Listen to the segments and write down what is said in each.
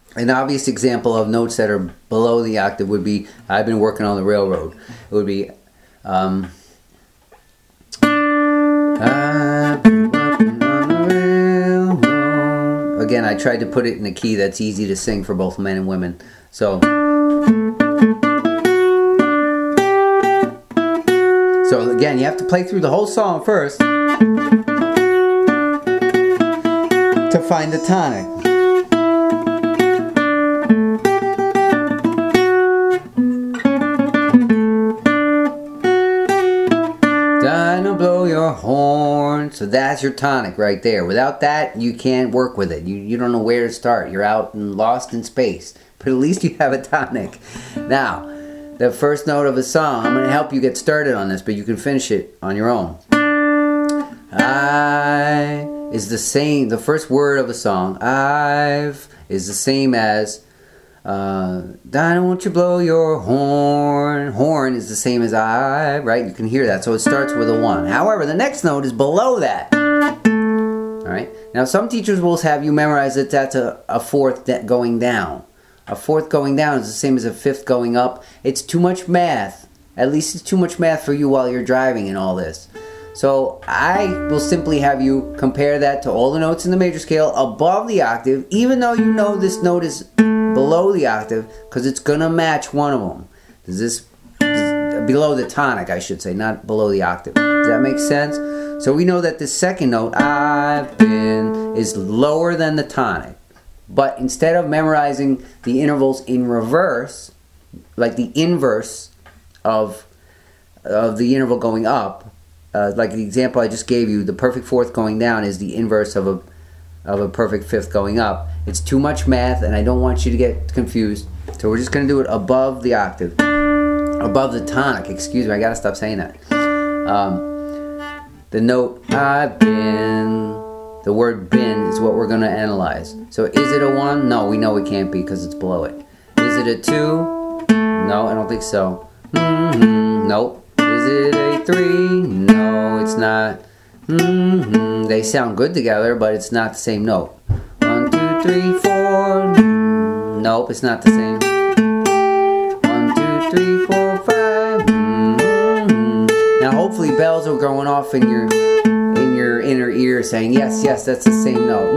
An obvious example of notes that are below the octave would be, I've been working on the railroad. It would be, I've been working on the railroad. Again, I tried to put it in a key that's easy to sing for both men and women. So again, you have to play through the whole song first to find the tonic. Dinah, blow your horn. So that's your tonic right there. Without that, you can't work with it. You don't know where to start. You're out and lost in space. But at least you have a tonic. Now, the first note of a song, I'm going to help you get started on this, but you can finish it on your own. I is the same, the first word of a song, I've, is the same as, Dinah, won't you blow your horn? Horn is the same as I, right? You can hear that, so it starts with a 1. However, the next note is below that. Alright? Now, some teachers will have you memorize that that's a fourth going down. A fourth going down is the same as a fifth going up. It's too much math. At least it's too much math for you while you're driving and all this. So I will simply have you compare that to all the notes in the major scale above the octave, even though you know this note is below the octave, because it's going to match one of them. Below the tonic, I should say, not below the octave. Does that make sense? So we know that the second note, I've been, is lower than the tonic. But instead of memorizing the intervals in reverse, like the inverse of the interval going up, like the example I just gave you, the perfect fourth going down is the inverse of a perfect fifth going up. It's too much math, and I don't want you to get confused. So we're just going to do it above the octave. Above the tonic, excuse me, I got to stop saying that. The note, I've been, the word been is what we're going to analyze. So is it a 1? No, we know it can't be because it's below it. Is it a 2? No, I don't think so. Nope. Is it a 3? No, it's not. They sound good together, but it's not the same note. 1, 2, 3, 4. Nope, it's not the same. 1, 2, 3, 4, 5. Now, hopefully, bells are going off in your inner ear, saying yes, that's the same note.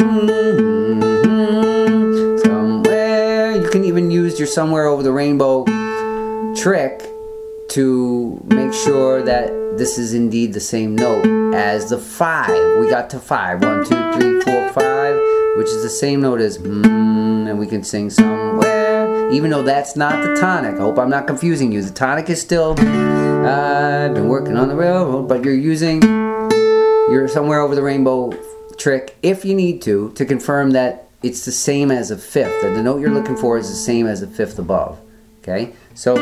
Somewhere, you can even use your somewhere over the rainbow trick to make sure that this is indeed the same note as the 5. We got to 5. 1, 2, 3, 4, 5, which is the same note as and we can sing somewhere, even though that's not the tonic. I hope I'm not confusing you. The tonic is still, I've been working on the railroad, but you're using your somewhere over the rainbow trick, if you need to confirm that it's the same as a fifth, that the note you're looking for is the same as a fifth above. Okay? So,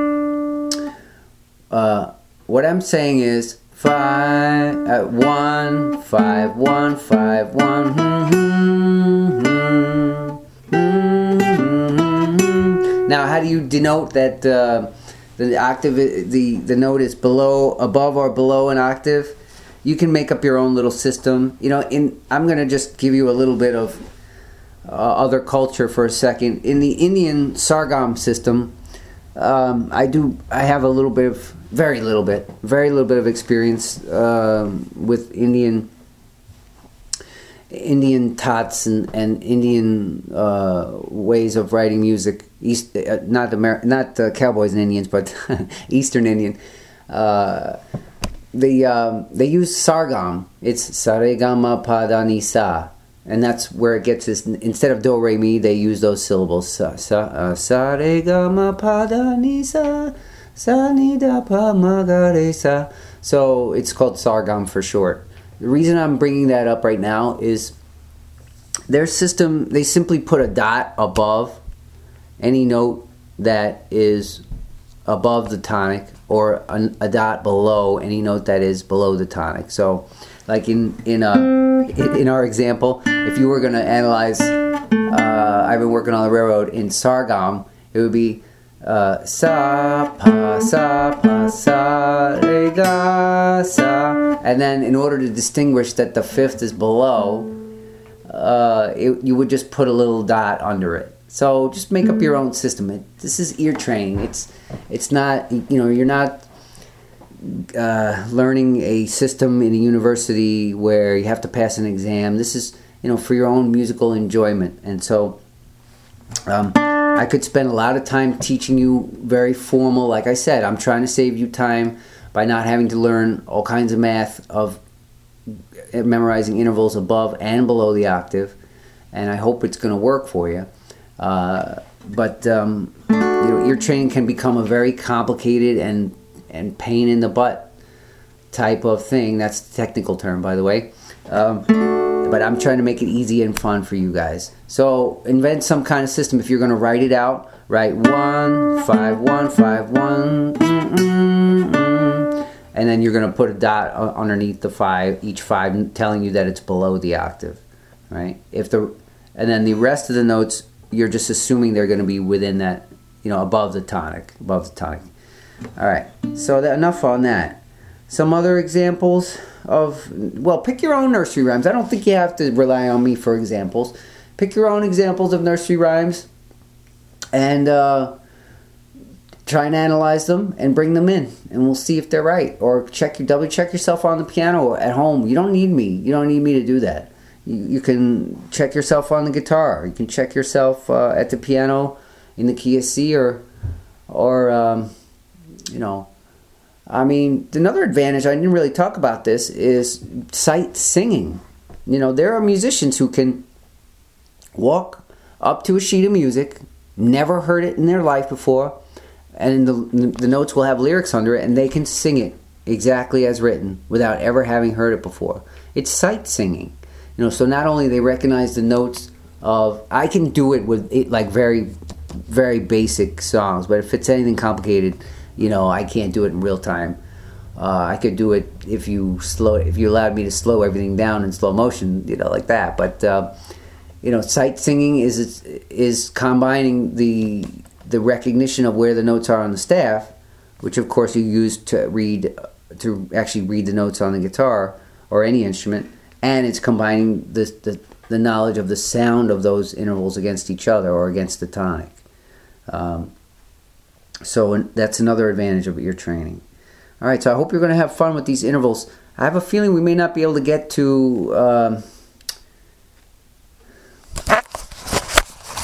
what I'm saying is 5, 1, 5, 1, 5, 1. Now, how do you denote that the octave, the note is above or below an octave? You can make up your own little system. You know, I'm going to just give you a little bit of other culture for a second. In the Indian Sargam system, I have a little bit of, very little bit of experience with Indian tots and Indian ways of writing music. Not cowboys and Indians, but Eastern Indian. They use Sargam. It's Saregama Padani Sa, and that's where it gets this. Instead of Do Re Mi, they use those syllables. Saregama Padani Sa, Sa Ni Da Pa Ma Ga Re Sa. So it's called Sargam for short. The reason I'm bringing that up right now is their system. They simply put a dot above any note that is above the tonic, or a dot below any note that is below the tonic. So, like in our example, if you were going to analyze, I've been working on the railroad in Sargam, it would be sa pa sa re ga sa, and then in order to distinguish that the fifth is below, you would just put a little dot under it. So just make up your own system. This is ear training. It's not, you're not learning a system in a university where you have to pass an exam. This is, for your own musical enjoyment. And so I could spend a lot of time teaching you very formal. Like I said, I'm trying to save you time by not having to learn all kinds of math of memorizing intervals above and below the octave. And I hope it's going to work for you. But ear training can become a very complicated and pain in the butt type of thing. That's the technical term, by the way. But I'm trying to make it easy and fun for you guys. So invent some kind of system. If you're going to write it out, write 1 5 1 5 1, and then you're going to put a dot underneath the 5, each 5, telling you that it's below the octave, right? And then the rest of the notes, you're just assuming they're going to be within that, above the tonic. All right, so enough on that. Some other examples pick your own nursery rhymes. I don't think you have to rely on me for examples. Pick your own examples of nursery rhymes and try and analyze them and bring them in, and we'll see if they're right. Or double check yourself on the piano at home. You don't need me. You don't need me to do that. You can check yourself on the guitar. You can check yourself at the piano in the key of C or another advantage, I didn't really talk about this, is sight singing. There are musicians who can walk up to a sheet of music, never heard it in their life before, and the notes will have lyrics under it, and they can sing it exactly as written without ever having heard it before. It's sight singing. So not only they recognize the notes of, I can do it with it like very, very basic songs, but if it's anything complicated, I can't do it in real time. I could do it if you allowed me to slow everything down in slow motion, like that. But sight singing is combining the recognition of where the notes are on the staff, which of course you use to actually read the notes on the guitar or any instrument, and it's combining the knowledge of the sound of those intervals against each other or against the tonic. So that's another advantage of ear training. All right, so I hope you're going to have fun with these intervals. I have a feeling we may not be able to get to